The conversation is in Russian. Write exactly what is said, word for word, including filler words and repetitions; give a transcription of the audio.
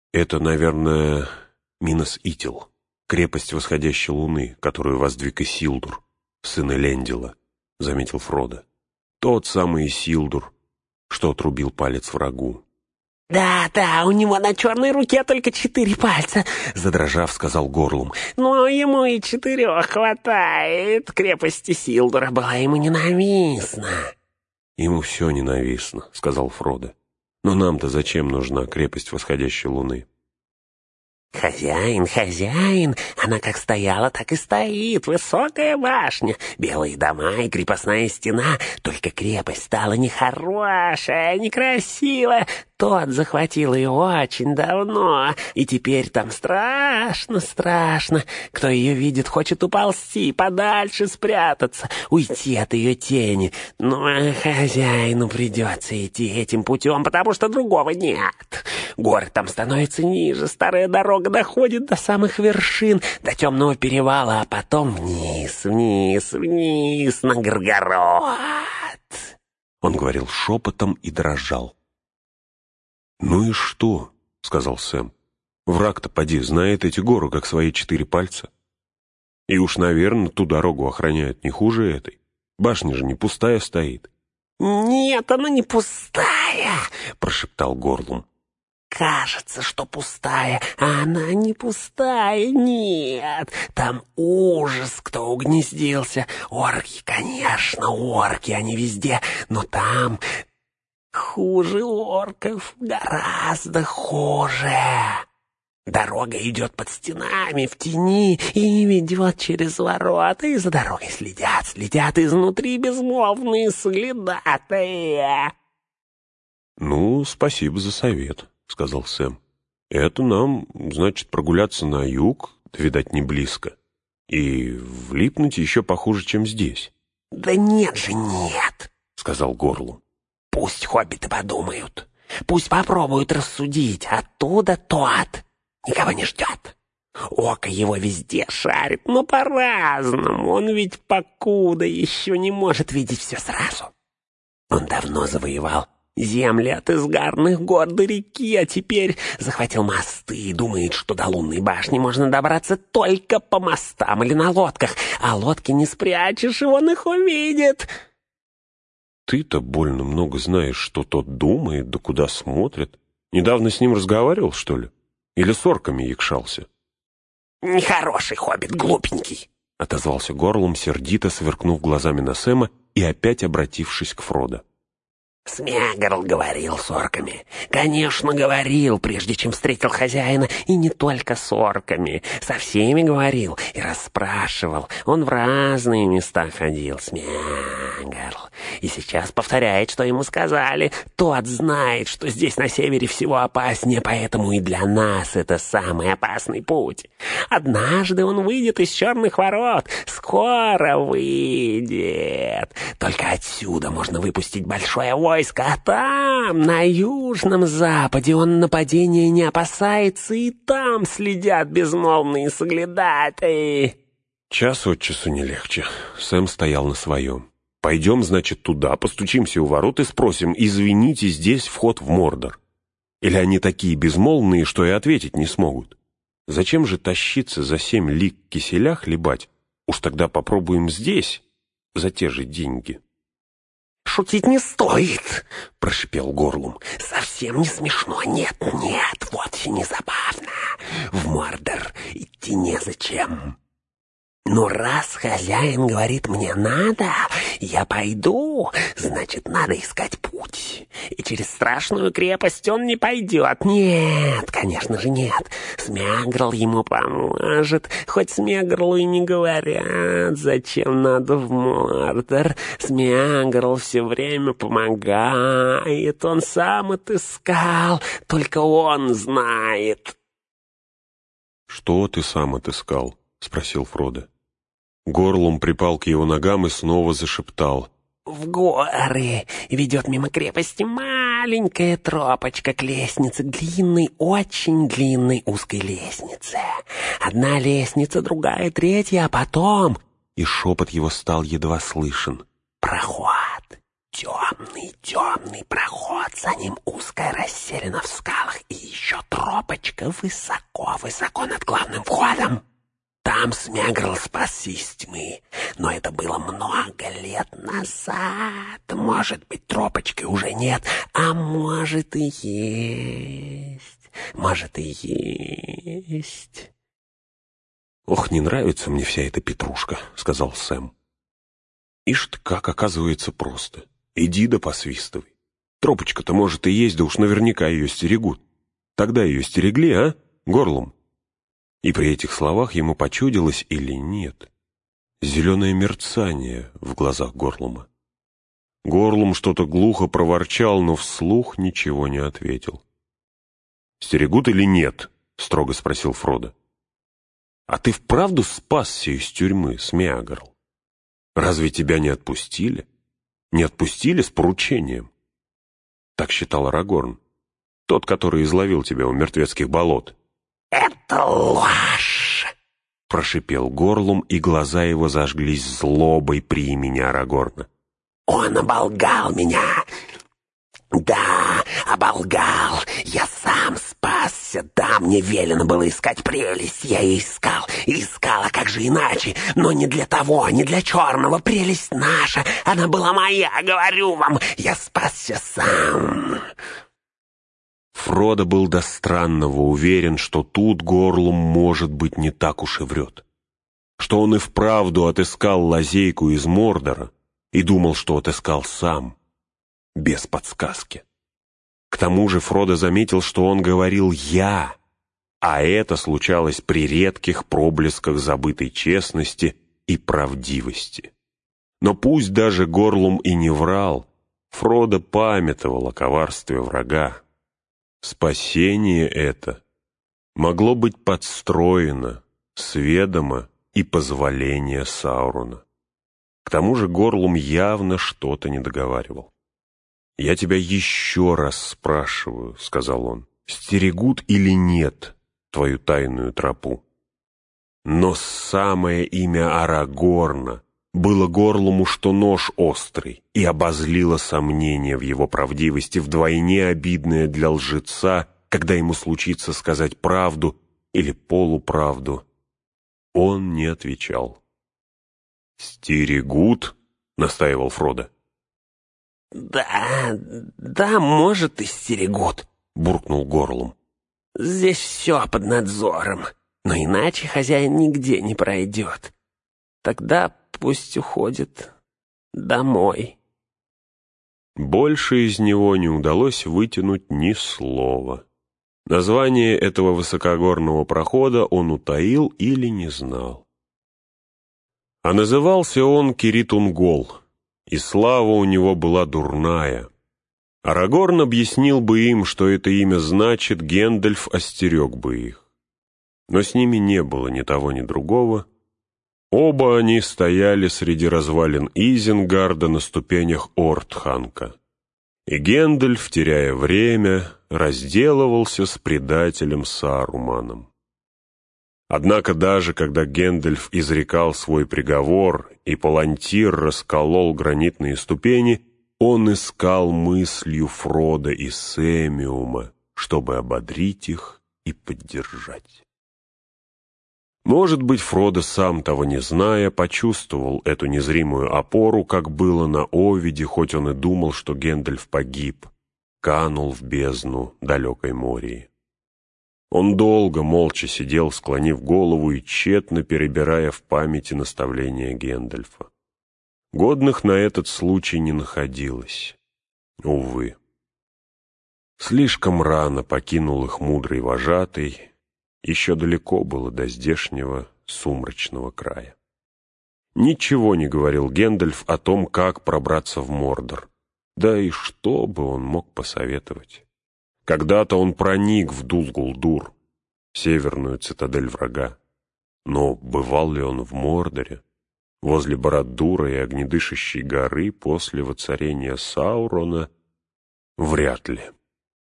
«Это, наверное, Минос-Итил, крепость восходящей луны, которую воздвиг Исилдур, сын Элендила», — заметил Фродо. «Тот самый Исилдур, что отрубил палец врагу». «Да, да, у него на черной руке только четыре пальца», — задрожав, сказал Горлум. «Но ему и четырех хватает. Крепость Исилдура была ему ненавистна». «Ему все ненавистно», — сказал Фродо. «Но нам-то зачем нужна крепость восходящей луны?» «Хозяин, хозяин, она как стояла, так и стоит. Высокая башня, белые дома и крепостная стена. Только крепость стала нехорошая, некрасивая. Тот захватил ее очень давно, и теперь там страшно, страшно. Кто ее видит, хочет уползти, подальше спрятаться, уйти от ее тени. Но хозяину придется идти этим путем, потому что другого нет. Горы там становятся ниже, старая дорога доходит до самых вершин, до темного перевала, а потом вниз, вниз, вниз, на Горгород». Он говорил шепотом и дрожал. «Ну и что?» — сказал Сэм. «Враг-то, поди, знает эти горы, как свои четыре пальца. И уж, наверное, ту дорогу охраняют не хуже этой. Башня же не пустая стоит». «Нет, она не пустая», — прошептал Горлум. «Кажется, что пустая, а она не пустая, нет. Там ужас, кто угнездился. Орки, конечно, орки, они везде, но там хуже орков, гораздо хуже. Дорога идет под стенами, в тени, и ведет через ворота, и за дорогой следят, следят изнутри безмолвные соглядатые». «Ну, спасибо за совет», — сказал Сэм. «Это нам, значит, прогуляться на юг, видать, не близко, и влипнуть еще похуже, чем здесь». «Да нет же, нет», — сказал Горлум. «Пусть хоббиты подумают, пусть попробуют рассудить, оттуда тот никого не ждет. Око его везде шарит, но по-разному, он ведь покуда еще не может видеть все сразу. Он давно завоевал земли от изгарных гор до реки, а теперь захватил мосты и думает, что до лунной башни можно добраться только по мостам или на лодках, а лодки не спрячешь, и он их увидит». «Ты-то больно много знаешь, что тот думает, да куда смотрит. Недавно с ним разговаривал, что ли? Или с орками якшался?» «Нехороший хоббит, глупенький», — отозвался Горлум, сердито сверкнув глазами на Сэма и опять обратившись к Фродо. «Смегорл говорил с орками. Конечно, говорил, прежде чем встретил хозяина, и не только с орками. Со всеми говорил и расспрашивал. Он в разные места ходил, Смегорл. И сейчас повторяет, что ему сказали. Тот знает, что здесь на севере всего опаснее, поэтому и для нас это самый опасный путь. Однажды он выйдет из черных ворот. Скоро выйдет. Только отсюда можно выпустить большое войско. А там, на южном западе, он нападения не опасается, и там следят безмолвные соглядатые». Час от часу не легче. Сэм стоял на своем. «Пойдем, значит, туда, постучимся у ворот и спросим, извините, здесь вход в Мордор. Или они такие безмолвные, что и ответить не смогут? Зачем же тащиться за семь лиг киселя хлебать? Уж тогда попробуем здесь, за те же деньги». «Шутить не стоит», — прошипел Горлум. «Совсем не смешно. Нет, нет, вовсе не забавно. В Мордор идти незачем. Но раз хозяин говорит, мне надо, я пойду, значит, надо искать путь. И через страшную крепость он не пойдет. Нет, конечно же, нет. Смегрл ему поможет. Хоть Смегрлу и не говорят, зачем надо в Мордор. Смегрл все время помогает. Он сам отыскал, только он знает». «Что ты сам отыскал?» — спросил Фродо. Горлум припал к его ногам и снова зашептал. «В горы ведет мимо крепости маленькая тропочка к лестнице, длинной, очень длинной узкой лестнице. Одна лестница, другая, третья, а потом...» И шепот его стал едва слышен. «Проход. темный, темный проход, за ним узкая расселена в скалах и еще тропочка высоко-высоко над главным входом. Там Смегрл спасся из тьмы, но это было много лет назад. Может быть, тропочки уже нет, а может и есть, может и есть. «Ох, не нравится мне вся эта петрушка», — сказал Сэм. «Ишь ты, как оказывается просто. Иди да посвистывай. Тропочка-то, может, и есть, да уж наверняка ее стерегут. Тогда ее стерегли, а, Горлум?» И при этих словах ему почудилось или нет зеленое мерцание в глазах Горлума. Горлум что-то глухо проворчал, но вслух ничего не ответил. «Стерегут или нет?» — строго спросил Фродо. «А ты вправду спасся из тюрьмы, Смеагрл? Разве тебя не отпустили? Не отпустили с поручением?» Так считал Арагорн, тот, который изловил тебя у мертвецких болот. «Это ложь!» — прошипел Горлум, и глаза его зажглись злобой при имени Арагорна. «Он оболгал меня! Да, оболгал! Я сам спасся! Да, мне велено было искать прелесть, я и искал, и искал, а как же иначе? Но не для того, не для черного, прелесть наша, она была моя, говорю вам, я спасся сам!» Фродо был до странного уверен, что тут Горлум, может быть, не так уж и врет. Что он и вправду отыскал лазейку из Мордора и думал, что отыскал сам, без подсказки. К тому же Фродо заметил, что он говорил «я», а это случалось при редких проблесках забытой честности и правдивости. Но пусть даже Горлум и не врал, Фродо памятовал о коварстве врага. Спасение это могло быть подстроено с ведома и позволения Саурона. К тому же Горлум явно что-то не договаривал. «Я тебя еще раз спрашиваю», — сказал он, — «стерегут или нет твою тайную тропу?» Но самое имя Арагорна было Горлуму, что нож острый, и обозлило сомнение в его правдивости, вдвойне обидное для лжеца, когда ему случится сказать правду или полуправду. Он не отвечал. «Стерегут?» — настаивал Фродо. «Да, да, может, и стерегут», — буркнул Горлум. «Здесь все под надзором, но иначе хозяин нигде не пройдет. Тогда пусть уходит домой». Больше из него не удалось вытянуть ни слова. Название этого высокогорного прохода он утаил или не знал. А назывался он Киритунгол, и слава у него была дурная. Арагорн объяснил бы им, что это имя значит, Гэндальф остерег бы их. Но с ними не было ни того, ни другого. Оба они стояли среди развалин Изенгарда на ступенях Ортханка. И Гэндальф, теряя время, разделывался с предателем Саруманом. Однако даже когда Гэндальф изрекал свой приговор и палантир расколол гранитные ступени, он искал мыслью Фродо и Сэмиума, чтобы ободрить их и поддержать. Может быть, Фродо, сам того не зная, почувствовал эту незримую опору, как было на Овиде, хоть он и думал, что Гэндальф погиб, канул в бездну далекой Мории. Он долго молча сидел, склонив голову и тщетно перебирая в памяти наставления Гэндальфа. Годных на этот случай не находилось. Увы. Слишком рано покинул их мудрый вожатый, еще далеко было до здешнего сумрачного края. Ничего не говорил Гэндальф о том, как пробраться в Мордор. Да и что бы он мог посоветовать? Когда-то он проник в Дул-Гулдур, северную цитадель врага. Но бывал ли он в Мордоре, возле Барад-дûра и огнедышащей горы после воцарения Саурона? Вряд ли.